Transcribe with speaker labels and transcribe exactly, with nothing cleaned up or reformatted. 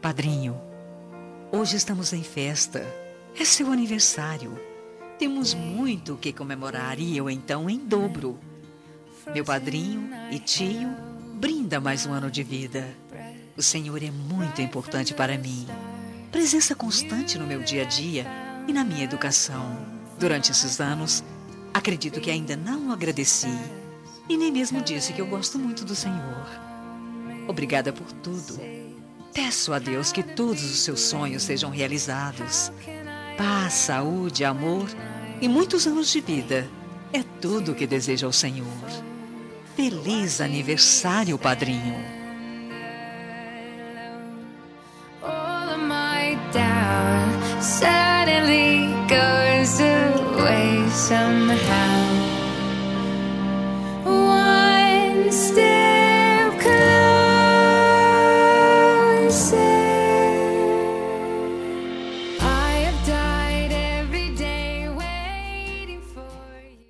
Speaker 1: Padrinho, hoje estamos em festa. É seu aniversário. Temos muito o que comemorar e eu então em dobro. Meu padrinho e tio brinda mais um ano de vida. O Senhor é muito importante para mim. Presença constante no meu dia a dia e na minha educação. Durante esses anos, acredito que ainda não agradeci e nem mesmo disse que eu gosto muito do Senhor. Obrigada por tudo. Peço a Deus que todos os seus sonhos sejam realizados. Paz, saúde, amor e muitos anos de vida. É tudo o que desejo ao Senhor. Feliz aniversário, padrinho.
Speaker 2: All of my doubt suddenly goes away somehow.